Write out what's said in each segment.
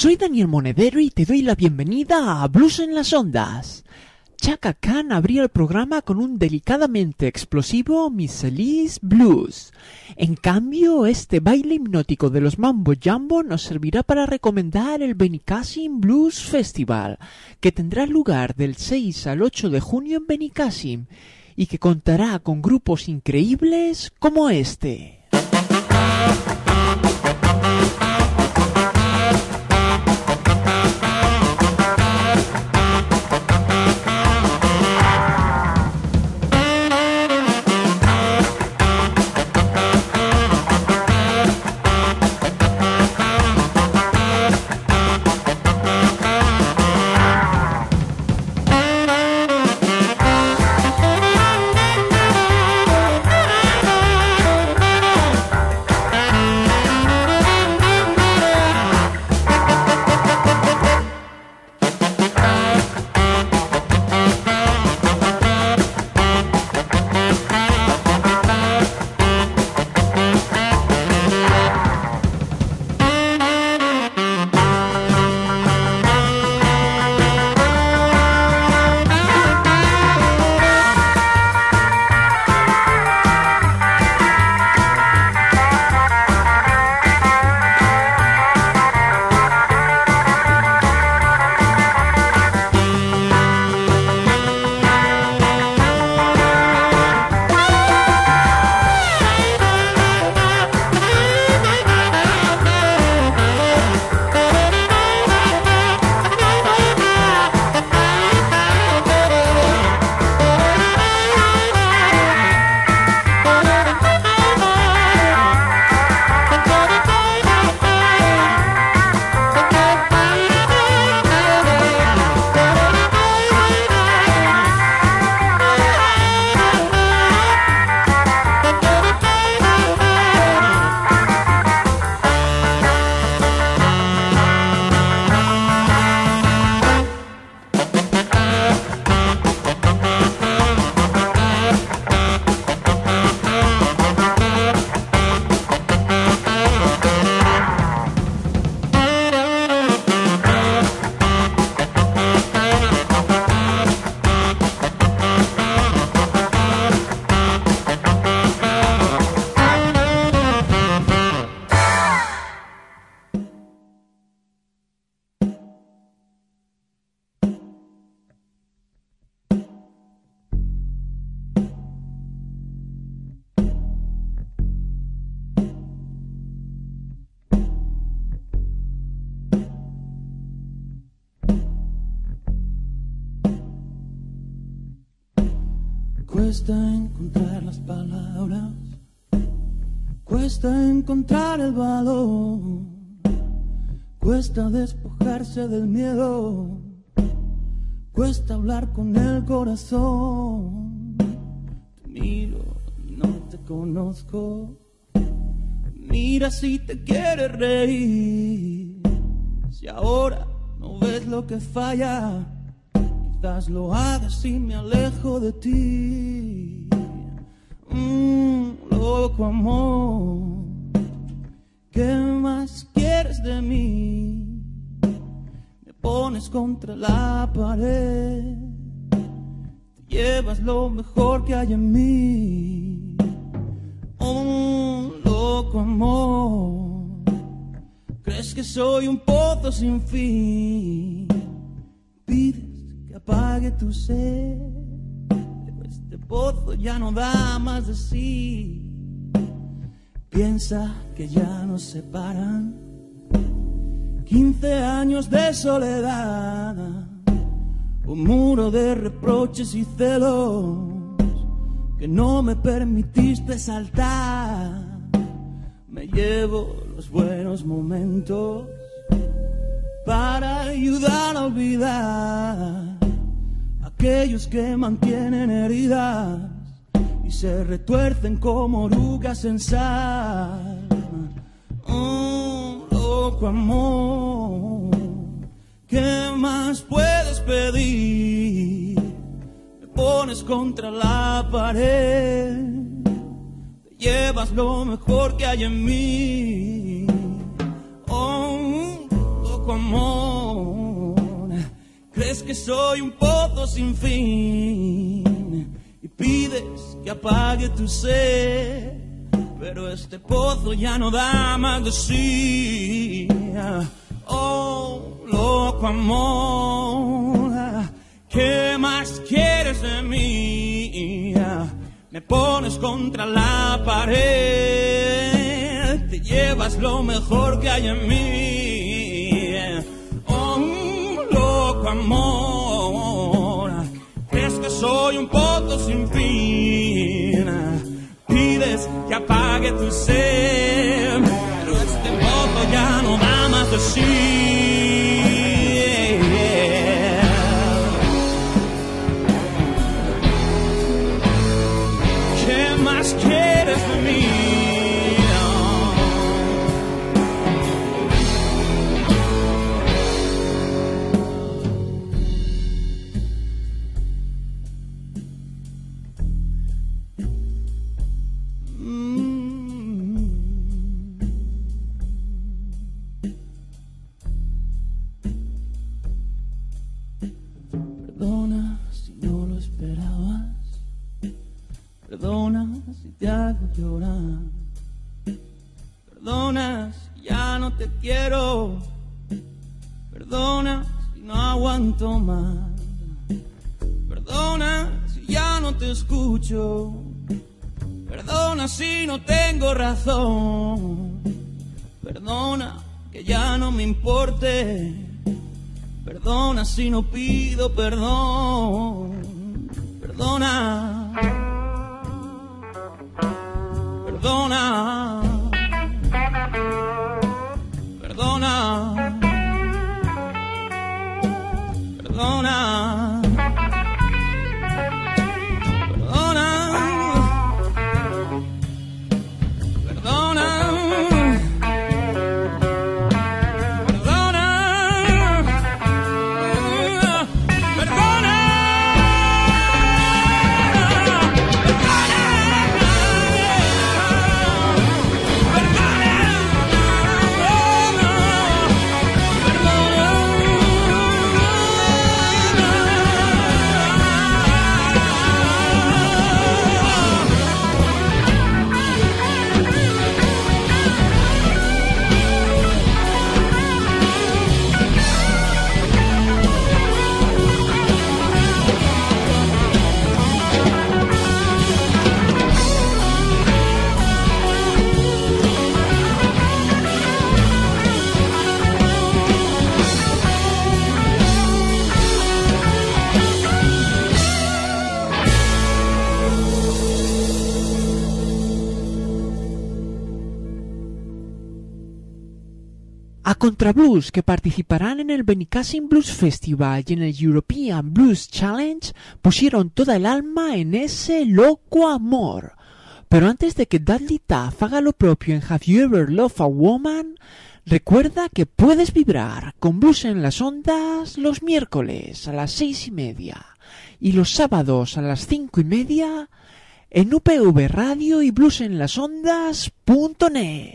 Soy Daniel Monedero y te doy la bienvenida a Blues en las Ondas. Chaka Khan abría el programa con un delicadamente explosivo Miss Elise Blues. En cambio, este baile hipnótico de los Mambo Jambo nos servirá para recomendar el Benicassim Blues Festival, que tendrá lugar del 6 al 8 de junio en Benicassim y que contará con grupos increíbles como este. Cuesta encontrar las palabras, cuesta encontrar el valor, cuesta despojarse del miedo, cuesta hablar con el corazón. Te miro y no te conozco, mira si te quieres reír, si ahora no ves lo que falla. Quizás lo hagas y me alejo de ti. Loco amor, ¿qué más quieres de mí? Me pones contra la pared, te llevas lo mejor que hay en mí. Loco amor, ¿crees que soy un pozo sin fin? Pides que apague tu sed, pero este pozo ya no da más de sí. Piensa que ya nos separan 15 años de soledad, un muro de reproches y celos que no me permitiste saltar. Me llevo los buenos momentos para ayudar a olvidar aquellos que mantienen heridas y se retuercen como orugas en sal. Loco amor, ¿qué más puedes pedir? Me pones contra la pared, te llevas lo mejor que hay en mí. Loco amor, amor. Crees que soy un pozo sin fin y pides que apague tu sed, pero este pozo ya no da más de sí. Oh, loco amor, ¿qué más quieres de mí? Me pones contra la pared, te llevas lo mejor que hay en mí. Oh, loco amor, ¿crees que soy un pozo sin fin? Pides que apague tu sed, pero este pozo ya no da más de sí. ¿Qué más quieres de mí? Perdona si no lo esperabas, perdona si te hago llorar, perdona si ya no te quiero, perdona si no aguanto más, perdona si ya no te escucho, perdona si no tengo razón, perdona que ya no me importe, perdona si no pido perdón, perdona, perdona, perdona, perdona, perdona, perdona. A Contrablues, que participarán en el Benicassim Blues Festival y en el European Blues Challenge, pusieron toda el alma en ese loco amor. Pero antes de que Dudley Taff haga lo propio en Have You Ever Loved a Woman, recuerda que puedes vibrar con Blues en las Ondas los miércoles a las 6:30 y los sábados a las 5:30 en UPV Radio y bluesenlasondas.net.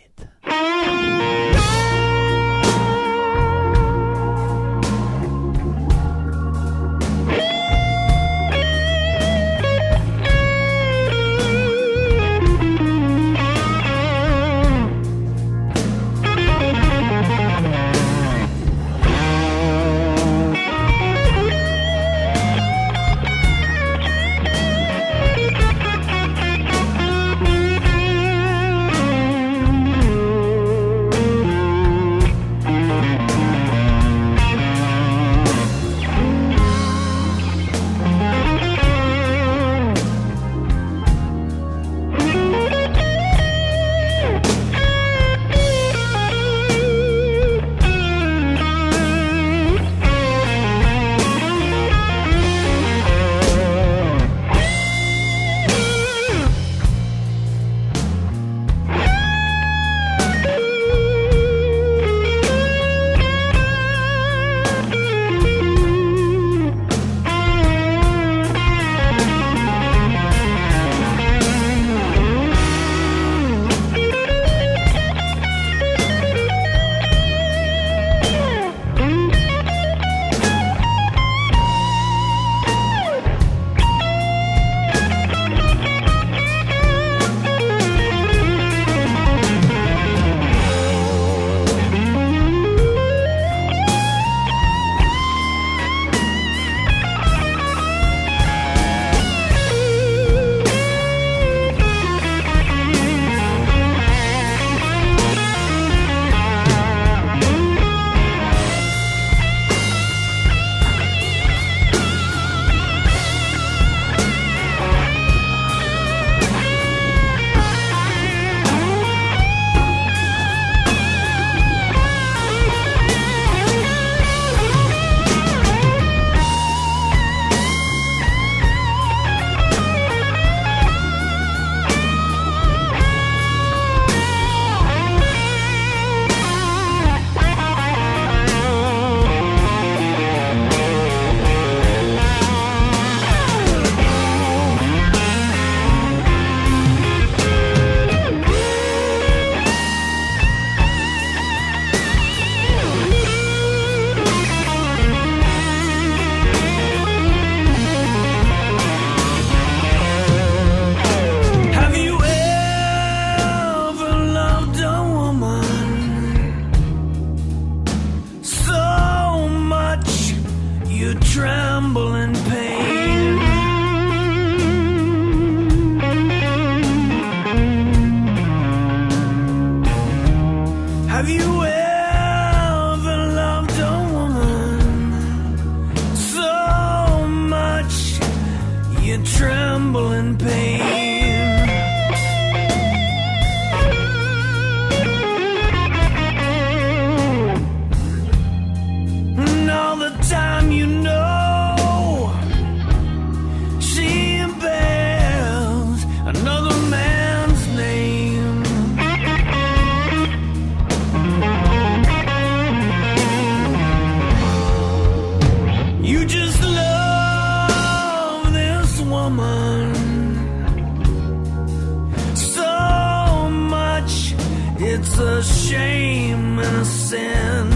it's a shame and a sin.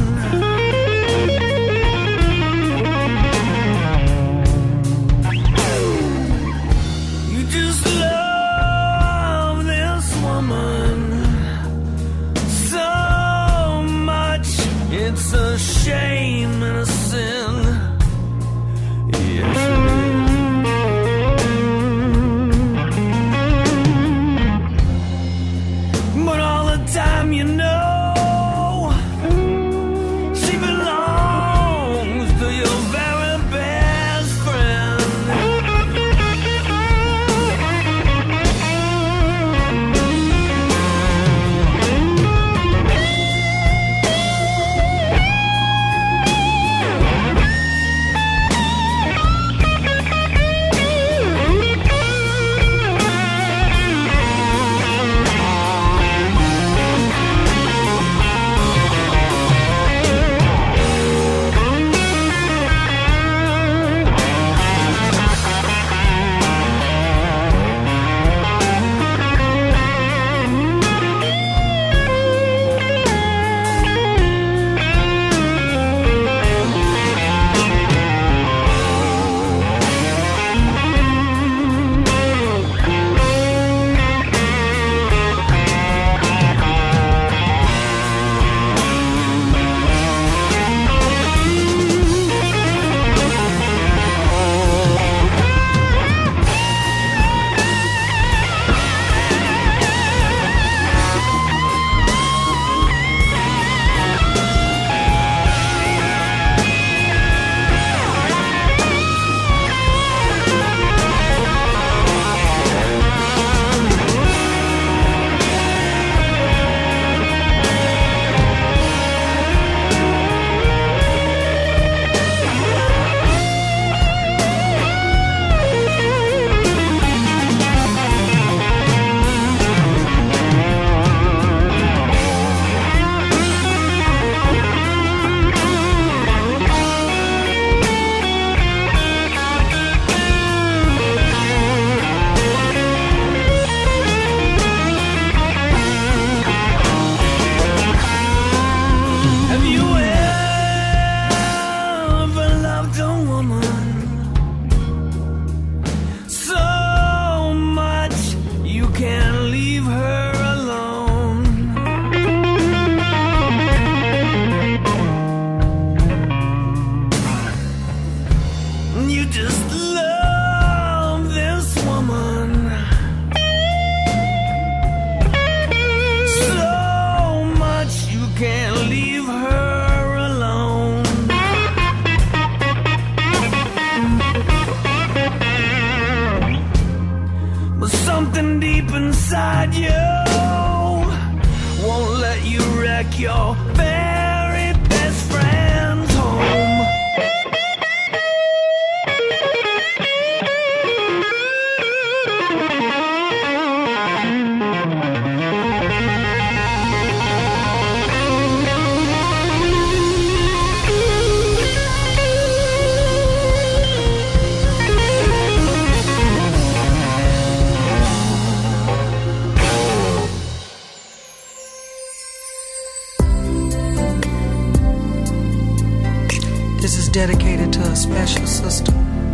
You just love this woman so much, it's a shame and a sin. Yes, it is. But all the time you know she belongs to your very best friend. Inside you won't let you wreck your very best friend's home. This is dedicated to a special sister.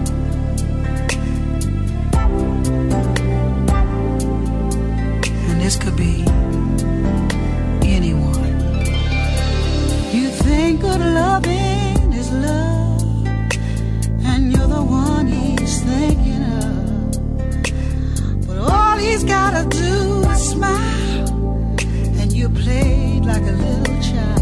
And this could be anyone. You think good loving is love, and you're the one he's thinking of. But all he's gotta do is smile, and you played like a little child.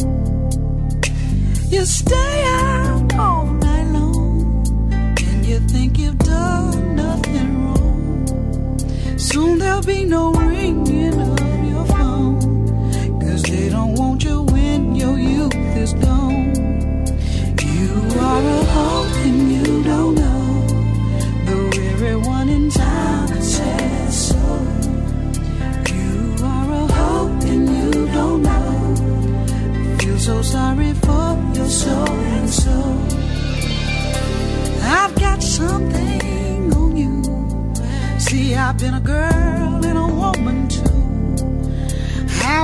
You stay out all night long, and you think you've done nothing wrong. Soon there'll be no ringing of your phone, 'cause they don't want you when your youth is gone. You are a hope and you don't know, though everyone in town says so. You are a hope and you don't know, feel so sorry for your soul and soul. I've got something on you. See, I've been a girl and a woman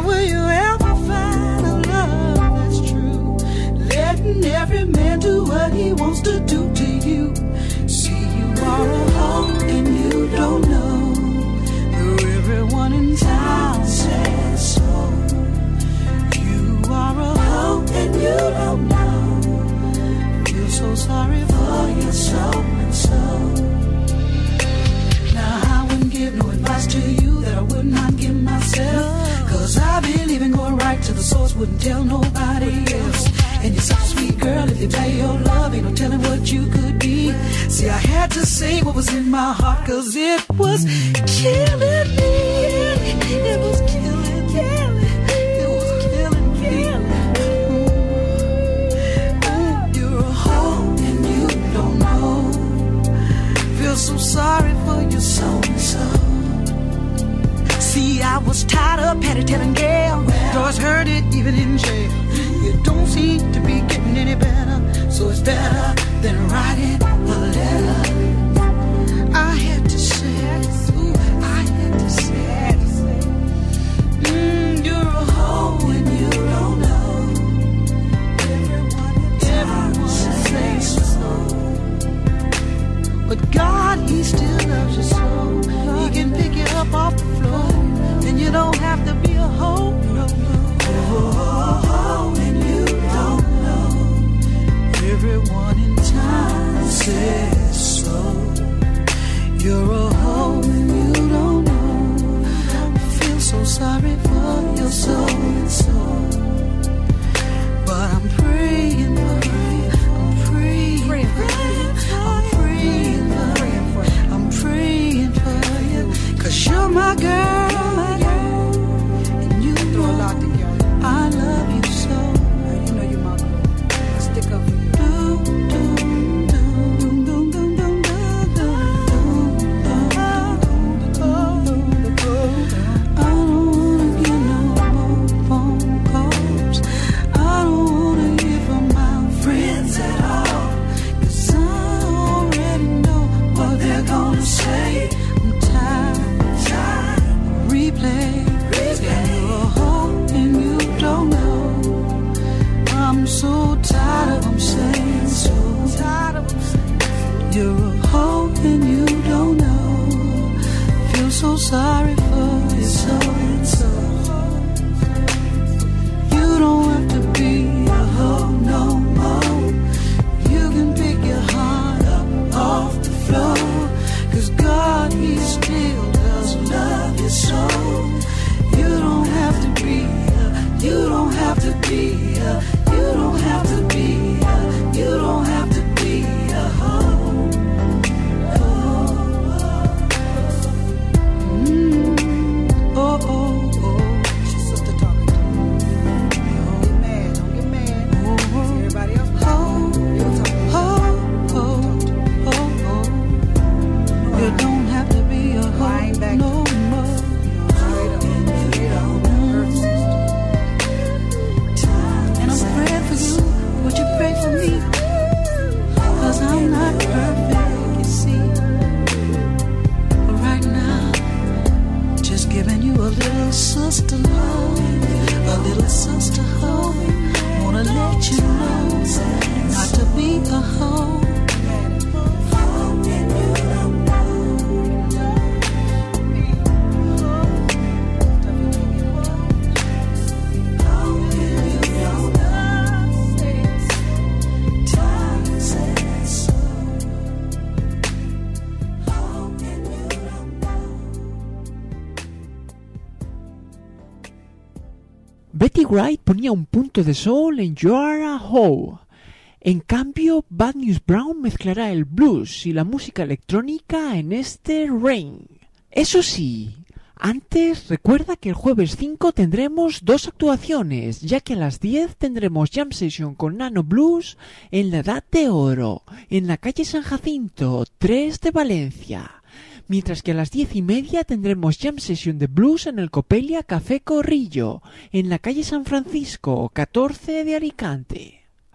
will you ever find a love that's true? Letting every man do what he wants to do to you. See, you are a hoe and you don't know. Though everyone in town says so. You are a hoe and you don't know. Feel so sorry for your soul and soul. Now I wouldn't give no advice to you that I would not give myself. Cause I believe in going right to the source, wouldn't tell nobody else. And you're such a sweet girl, if you value your love, ain't no telling what you could be. See, I had to say what was in my heart, cause it was killing me. It was killing me. It was killing me. You're a hoe and you don't know. Feel so sorry for your soul and soul. See, I was tied up, had to tell a girl. Doors heard it even in jail. You don't seem to be getting any better, so it's better than writing a letter. I had to say, ooh, I had to say, you're a hoe and you don't know. Everyone says so, but God, He still loves you so. He can pick you up off the floor, and you don't have to be a hoe. No, no. Oh, and you don't know. Everyone in town says so. You're a hoe and you don't know. I feel so sorry for your soul and soul. But I'm praying for you. I'm praying for you. I'm praying for you. I'm praying for you. Cause you're my girl. And you throw a lot together. I love you so. You know you're my girl. I stick up for you. I don't wanna get no more phone calls. I don't wanna hear from my friends at all. Cause I already know what they're gonna say. I'm tired of replay. I'm so tired of them saying so. You're a hoe and you don't know. Feel so sorry for your soul and soul. You don't have to be a hoe no more. You can pick your heart up off the floor. Cause God, He still does love your soul. You don't have to be you don't have to be you don't have to be you don't have to be a hoe. Oh, oh, oh. She's sister talking to me. Don't get mad, don't get mad. Oh, everybody else. You don't have to be a hoe no more. Straight up. And I'm praying for you. Would you pray for me? Cause I'm not perfect, you see. But right now, just giving you a little sister love, a little sister hug. Wanna let you know not to be a hoe. Betty Wright ponía un punto de sol en You Are a Hoe. En cambio, Bad News Brown mezclará el blues y la música electrónica en este Rain. Eso sí, antes recuerda que el jueves 5 tendremos 2 actuaciones, ya que a las 10 tendremos Jam Session con Nano Blues en la Edad de Oro, en la calle San Jacinto, 3 de Valencia. Mientras que a las 10:30 tendremos Jam Session de Blues en el Copelia Café Corrillo, en la calle San Francisco, 14 de Alicante.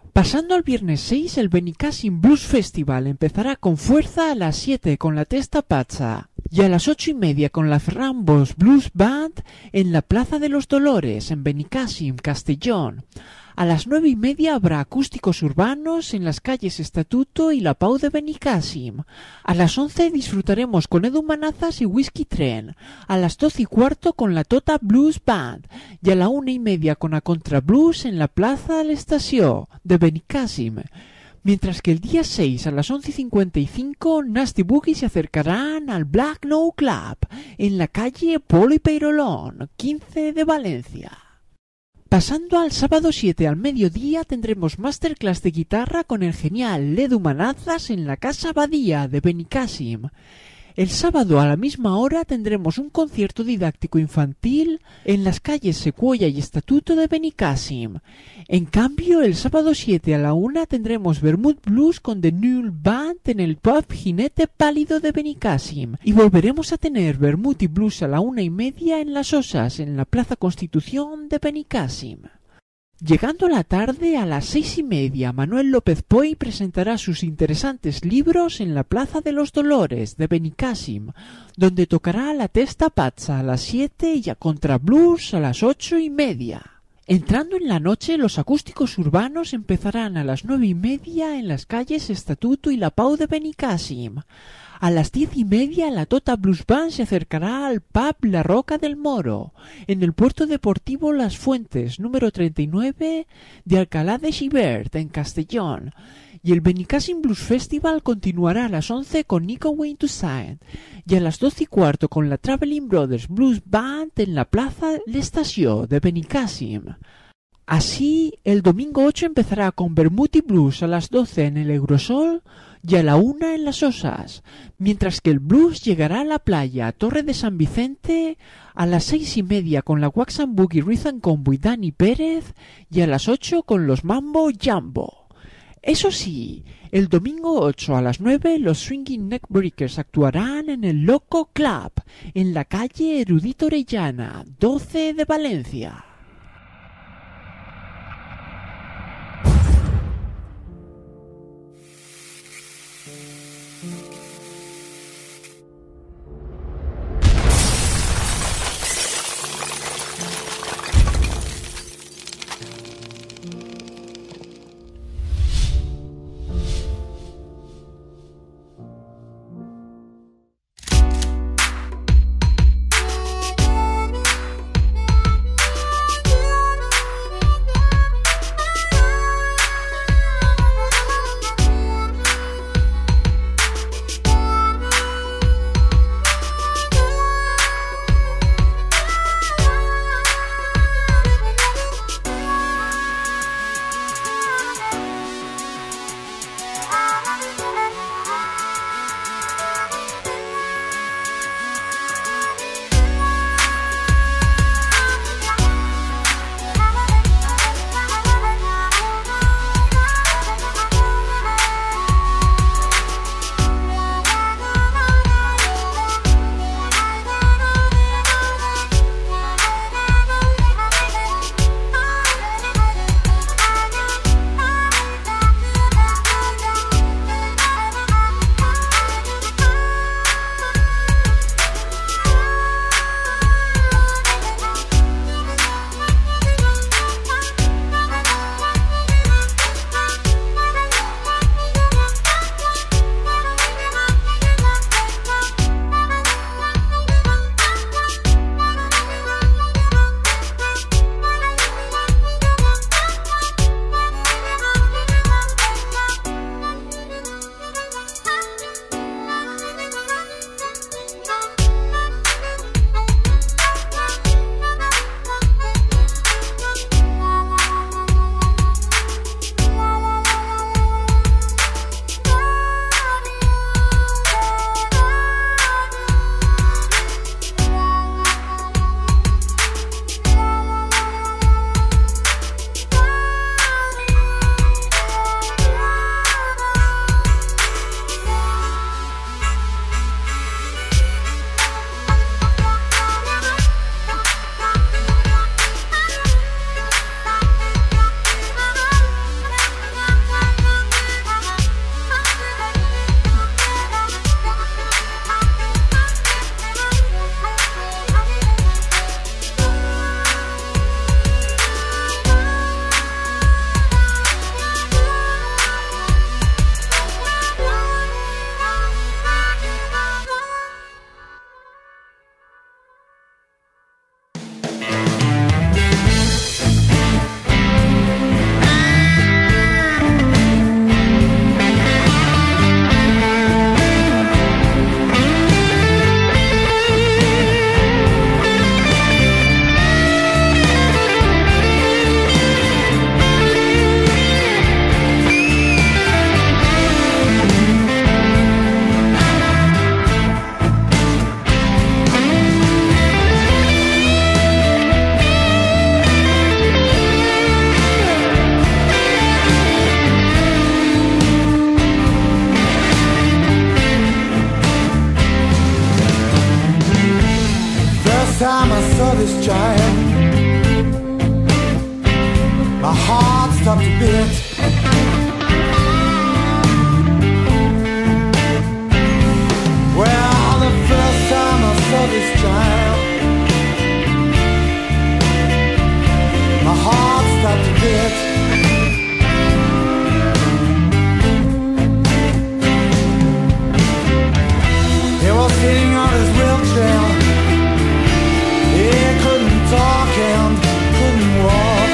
Pasando al viernes 6, el Benicàssim Blues Festival empezará con fuerza a las 7 con la Testa Pacha y a las 8:30 con la Ferran Bosch Blues Band en la Plaza de los Dolores, en Benicàssim, Castellón. A las 9:30 habrá acústicos urbanos en las calles Estatuto y La Pau de Benicàssim. A las 11 disfrutaremos con Edu Manazas y Whisky Tren. A las 12:15 con la Tota Blues Band. Y a la 1:30 con a Contra Blues en la Plaza de l'Estació de Benicàssim. Mientras que el día 6 a las 11:55 Nasty Boogie se acercarán al Black No Club en la calle Polo y Peirolón, 15 de Valencia. Pasando al sábado 7 al mediodía tendremos masterclass de guitarra con el genial Edu Manazas en la Casa Abadía de Benicàssim. El sábado a la misma hora tendremos un concierto didáctico infantil en las calles Secuoya y Estatuto de Benicàssim. En cambio, el sábado 7 a la 1 tendremos Vermouth Blues con The New Band en el pub Jinete Pálido de Benicàssim. Y volveremos a tener Vermouth y Blues a la 1:30 en Las Osas, en la Plaza Constitución de Benicàssim. Llegando la tarde, a las 6:30, Manuel López Poy presentará sus interesantes libros en la Plaza de los Dolores de Benicàssim, donde tocará la Testa Pacha a las 7 y a Contra Blues a las 8:30. Entrando en la noche, los acústicos urbanos empezarán a las 9:30 en las calles Estatuto y La Pau de Benicàssim. A las 10:30 la Tota Blues Band se acercará al pub La Roca del Moro, en el puerto deportivo Las Fuentes, número 39 de Alcalá de Xivert, en Castellón. Y el Benicàssim Blues Festival continuará a las 11 con Nico Wayne Toussaint y a las 12:15 con la Traveling Brothers Blues Band en la Plaza l'Estació de Benicàssim. Así, el domingo 8 empezará con Vermouth y Blues a las 12 en el Eurosol y a la 1 en Las Osas, mientras que el blues llegará a la playa Torre de San Vicente a las 6:30 con la Wax and Boogie Rhythm Combo y Dani Pérez y a las 8 con los Mambo Jambo. Eso sí, el domingo 8 a las 9 los Swinging Neckbreakers actuarán en el Loco Club, en la calle Erudito Orellana, 12 de Valencia. this child, my heart stopped to beat. Well, the first time I saw this child, my heart stopped to beat. He was sitting on his wheelchair. He couldn't talk and couldn't walk.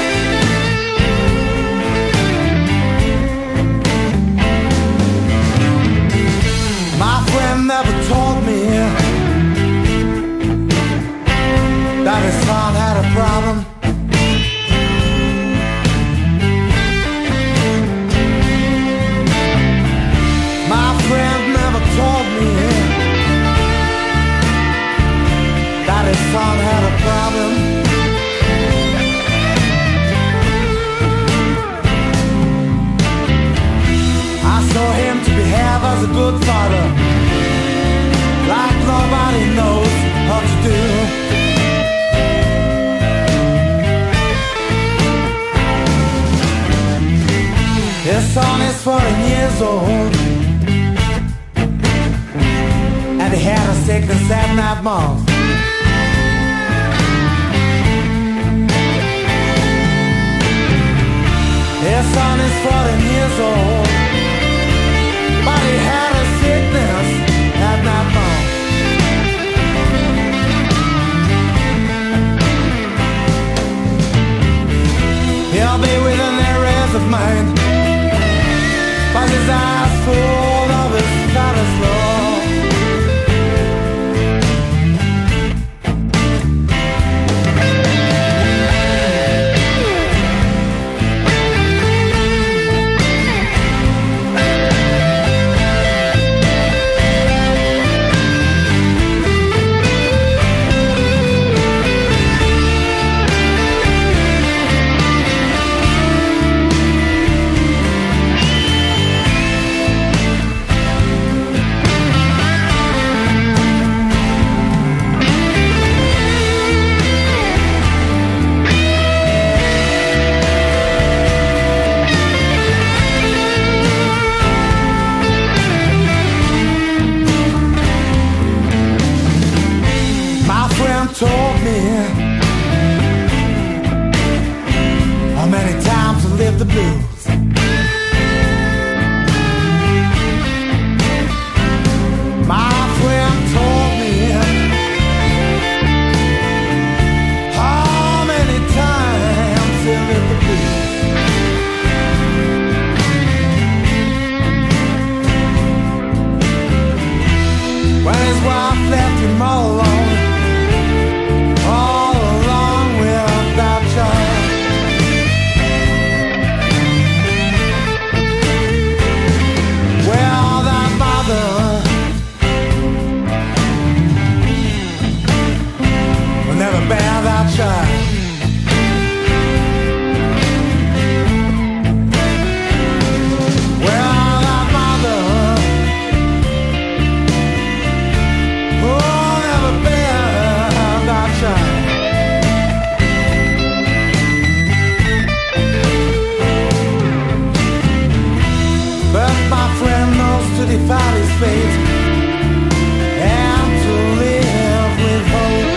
My friend never told me that his son had a problem. My friend never told me that his son had a problem. I saw him to behave as a good father, like nobody knows how to do. His son is 14 years old, and he had a sickness 7.5 months. His son is 14 years old, but he had a sickness 7.5 months. He'll be within the rest of mine, but his eyes full of his father's love. Told me how many times I lived the blues. My friend told me how many times he lived the blues. When his wife left him all alone, all along with that child. Well, that mother will never bear that child. Well, that mother will never bear that child. But my friend knows to defy his fate and to live with hope.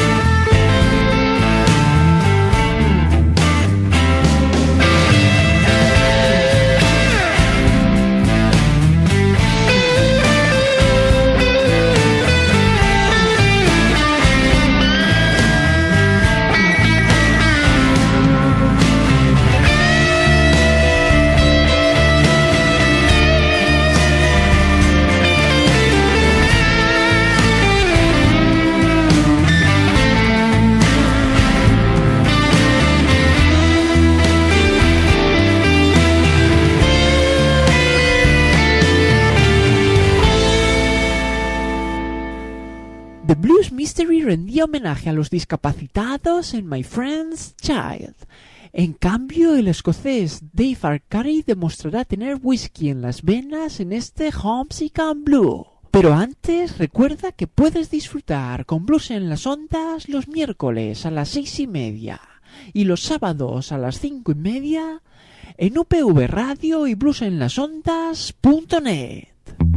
The Blues Mystery rendía homenaje a los discapacitados en My Friend's Child. En cambio, el escocés Dave Arcari demostrará tener whisky en las venas en este Homesick and Blue. Pero antes, recuerda que puedes disfrutar con Blues en las Ondas los miércoles a las 6:30 y los sábados a las 5:30 en UPV Radio y bluesenlasondas.net.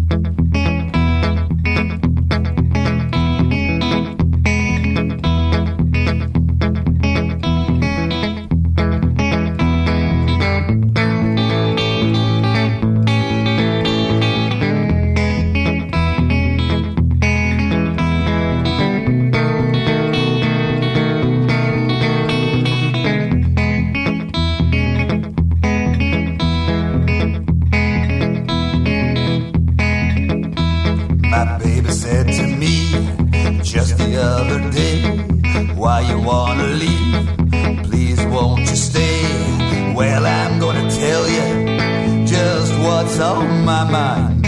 Just the other day, why you wanna leave? Please won't you stay? Well, I'm gonna tell you just what's on my mind.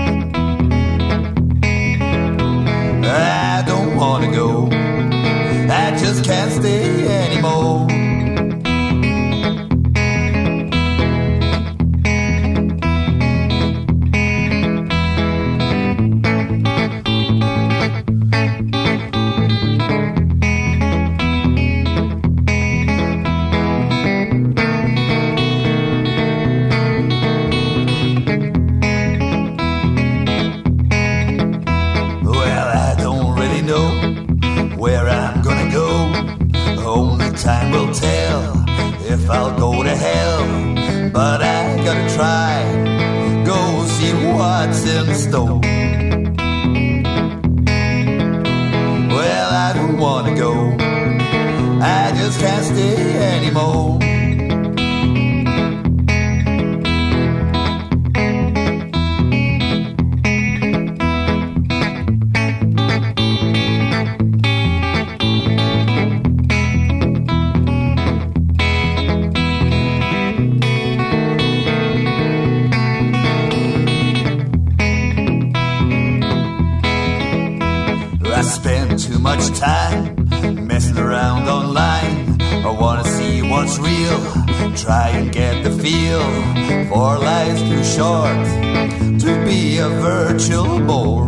I don't wanna go, I just can't stay anymore. If I'll go to hell, but I gotta try, go see what's in store. Well, I don't wanna go, I just can't stay anymore. Too much time messing around online. I wanna see what's real, try and get the feel, for life's too short to be a virtual bore.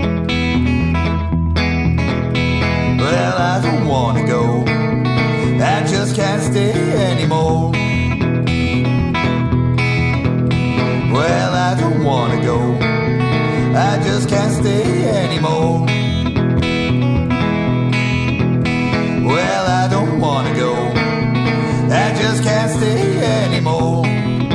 Well, I don't wanna go, I just can't stay anymore. Well, I don't wanna go, I just can't stay anymore. Well, I don't wanna go, I just can't stay anymore.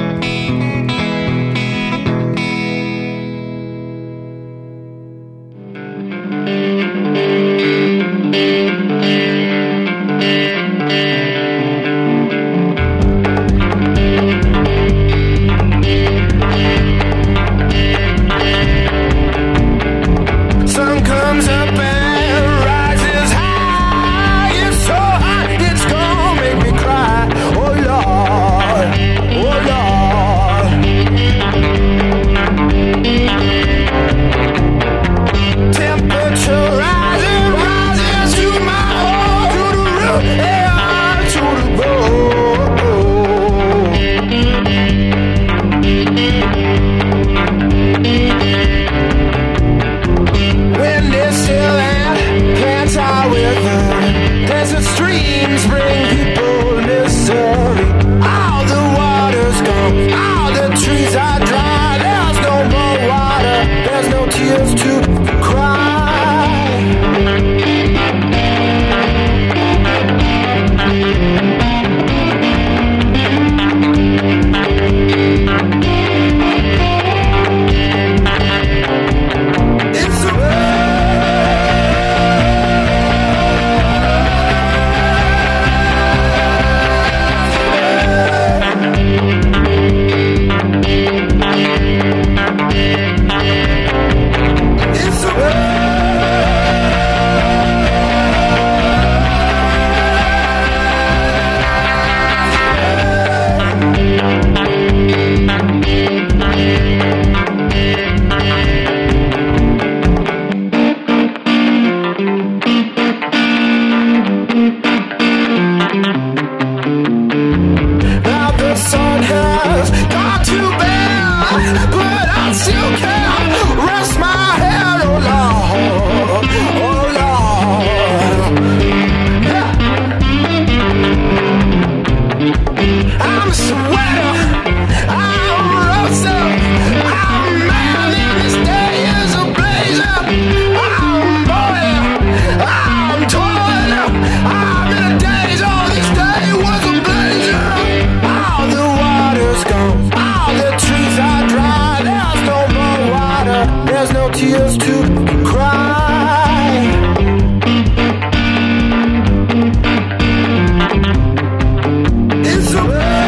Sun comes up and rises high. It's so hot, it's gonna make me cry. Oh Lord, oh Lord. Temperature rising, rising to my heart, to the roof, yeah, to the wind is still and plants are withered. Desert streams bring people misery. All the water's gone, all the trees are dry. There's no more water, there's no tears to cry. It's a world tears to cry. It's a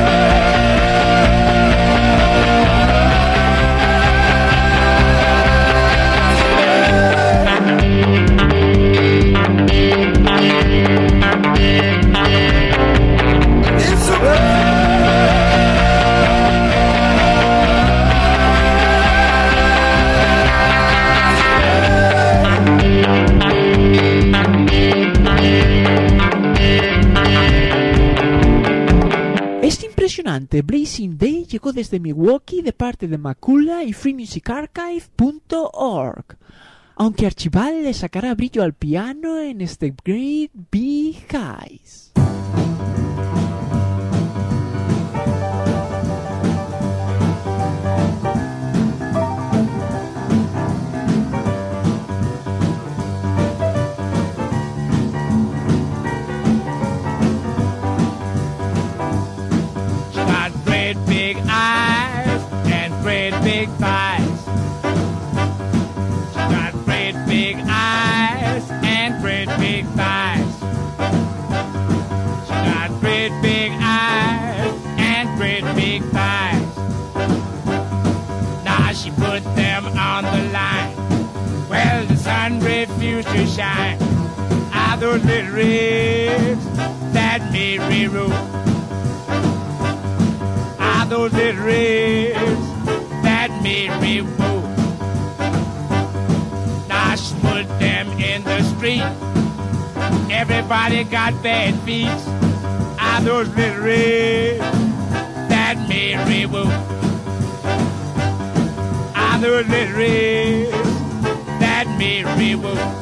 Blazing Day llegó desde Milwaukee de parte de Macula y freemusicarchive.org. Aunque Archival le sacará brillo al piano en este Great Big Highs. Big eyes and great big thighs. She got great big eyes and great big thighs. She got great big eyes and great big thighs. Now she put them on the line. Well, the sun refused to shine. Are those little ribs that Mary wrote? Those little ribs that Mary wore. Now she put them in the street. Everybody got bad feet. Are those little ribs that Mary wore? Are those little ribs that Mary wore?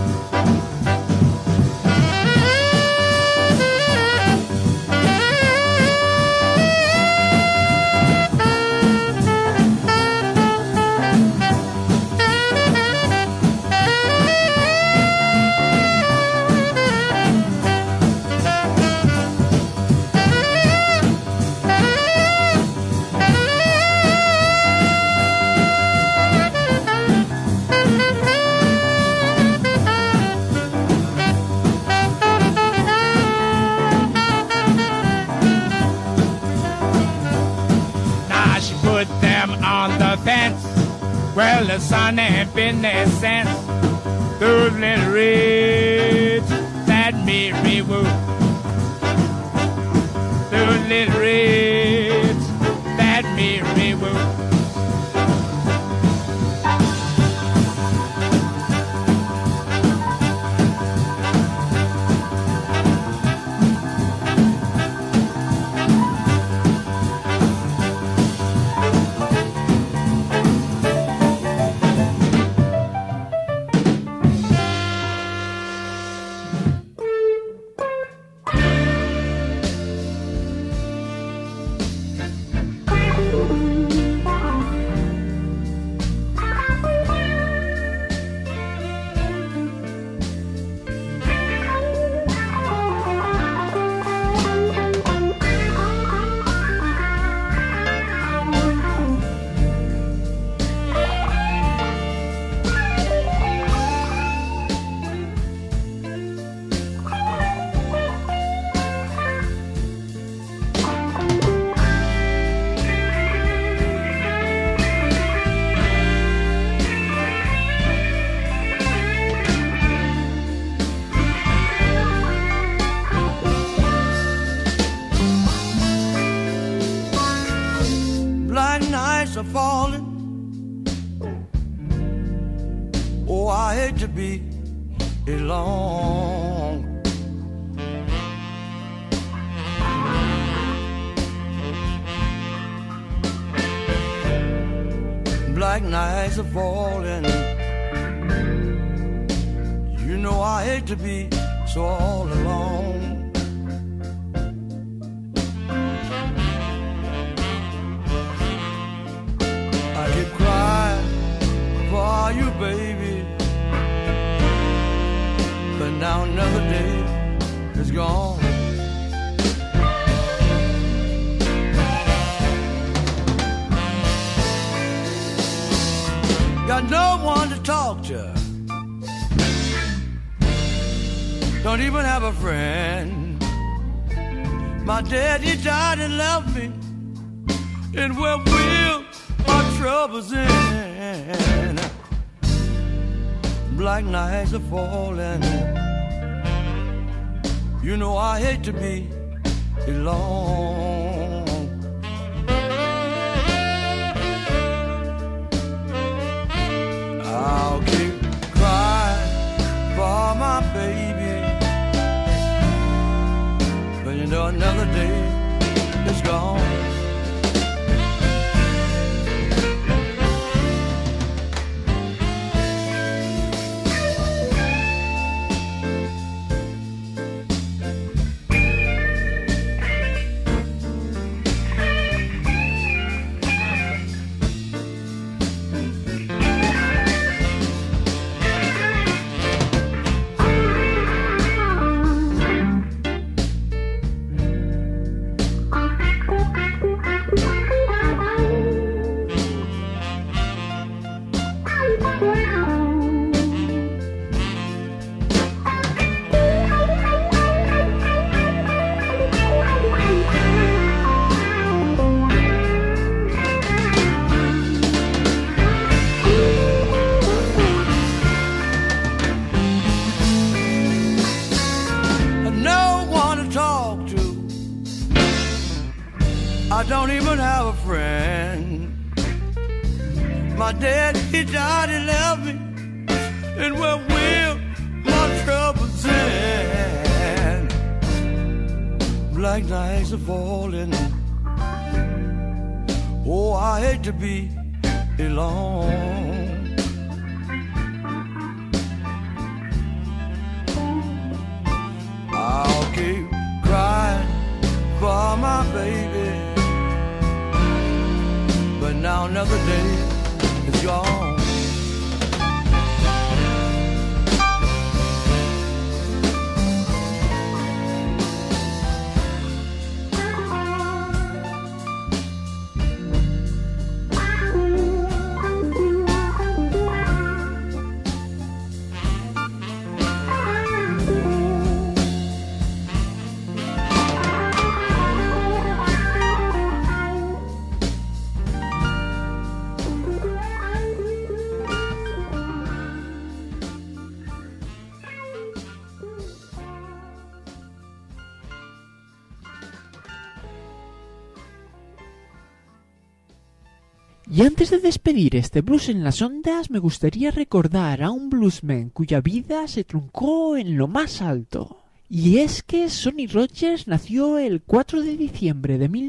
Well, the sun ain't been there since those little ribs that Mary wore. Those little ribs that Mary wore. Are falling. Oh, I hate to be alone. Black nights are falling. You know I hate to be so all alone. For you, baby, but now another day is gone. Got no don't even have a friend. My daddy died and left me, and where will my troubles end? Black nights are falling. You know I hate to be alone. I'll keep crying for my baby, but you know another day is gone. I don't even have a friend. My dad, he died and left me, and where will my troubles end? Black nights are falling. Oh, I hate to be alone. I'll keep crying for my baby, but now another day is gone. Y antes de despedir este blues en las ondas, me gustaría recordar a un bluesman cuya vida se truncó en lo más alto. Y es que Sonny Rogers nació el 4 de diciembre de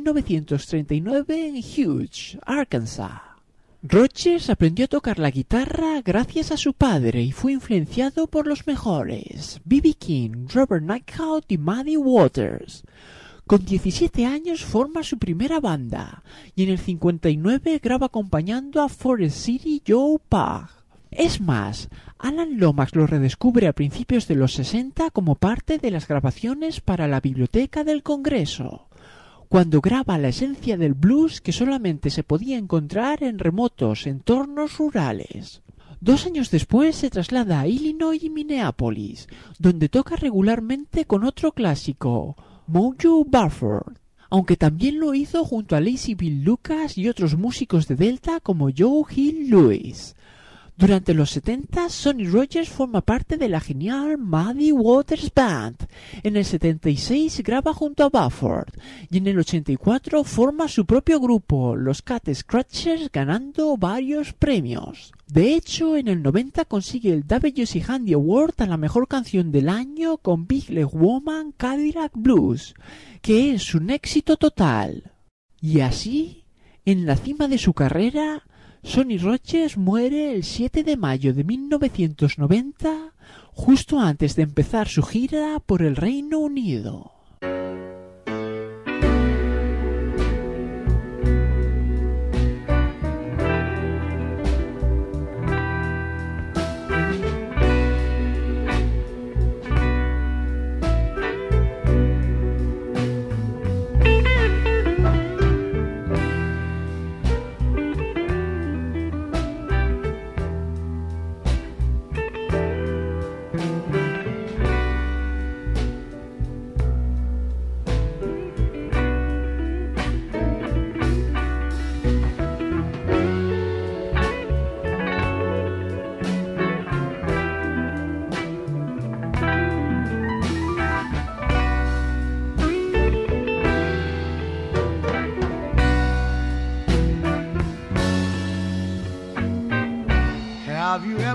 1939 en Hughes, Arkansas. Rogers aprendió a tocar la guitarra gracias a su padre y fue influenciado por los mejores, B.B. King, Robert Nighthawk y Muddy Waters. Con 17 años forma su primera banda y en el 59 graba acompañando a Forest City Joe Pug. Es más, Alan Lomax lo redescubre a principios de los 60 como parte de las grabaciones para la Biblioteca del Congreso, cuando graba la esencia del blues que solamente se podía encontrar en remotos entornos rurales. 2 años después se traslada a Illinois y Minneapolis, donde toca regularmente con otro clásico, Mojo Buford, aunque también lo hizo junto a Lazy Bill Lucas y otros músicos de Delta como Joe Hill Lewis. Durante los 70, Sonny Rogers forma parte de la genial Muddy Waters Band. En el 76 graba junto a Buford y en el 84 forma su propio grupo, los Cat Scratchers, ganando varios premios. De hecho, en el 90 consigue el W.C. Handy Award a la mejor canción del año con Big Leg Woman Cadillac Blues, que es un éxito total. Y así, en la cima de su carrera, Sonny Rogers muere el 7 de mayo de 1990, justo antes de empezar su gira por el Reino Unido.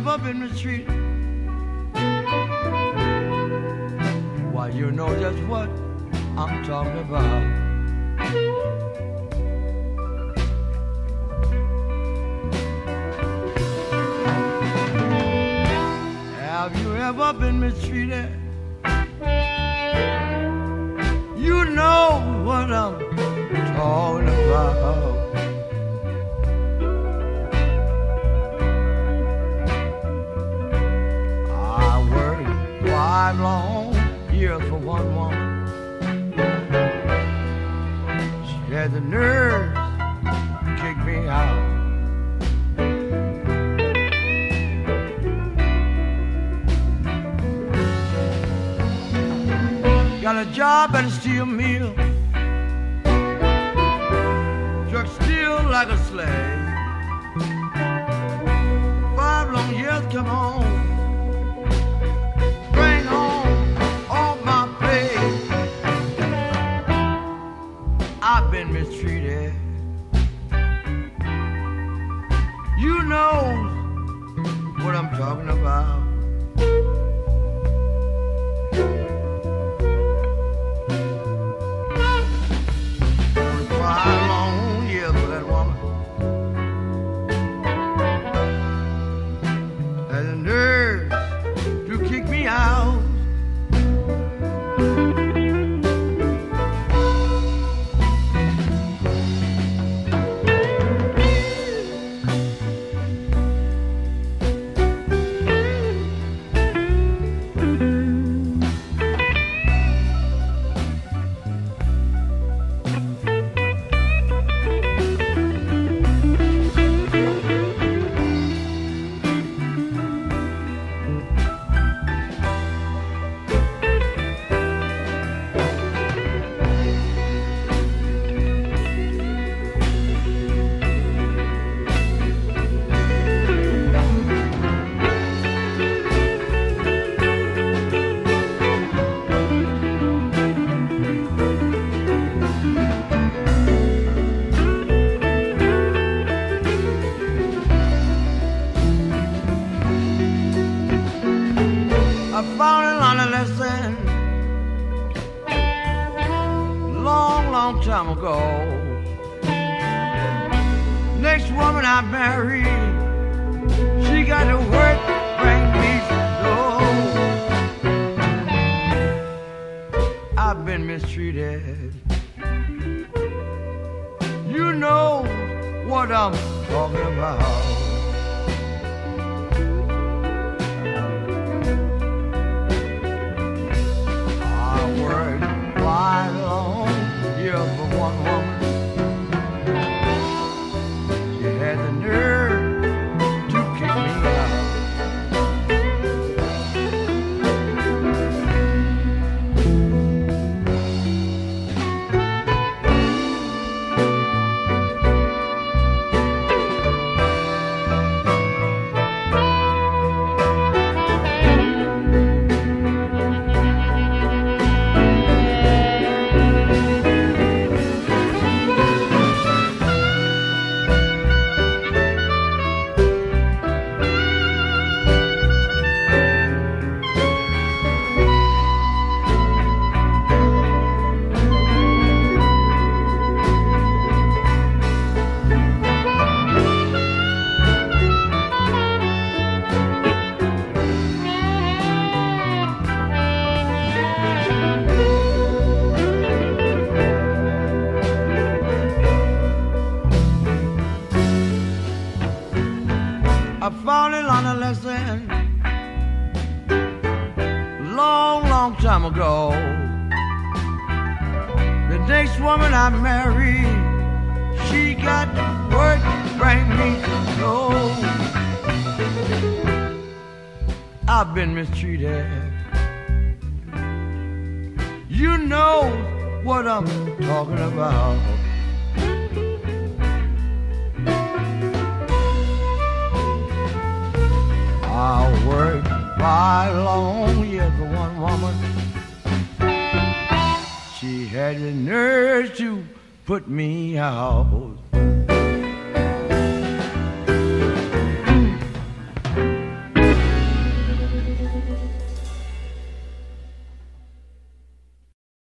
ever been mistreated? Why, you know just what I'm talking about. Have you ever been mistreated? You know what I'm talking about. I worked 5 long years for one woman. She had the nerve to kick me out. Got a job at a steel mill, truck steel like a slave. 5 long years, come on, bring home all my pay. I've been mistreated. You know what I'm talking about. Time ago, next woman I married, she got to work, bring me some dough. I've been mistreated. You know what I'm talking about. I worked 5 long years for one woman. She had the nerve to kick me out. I found it on a lesson long, long time ago. The next woman I married, she got to work to bring me to know. I've been mistreated. You know what I'm talking about. I worked 5 long years for one woman. She had the nerve to put me out.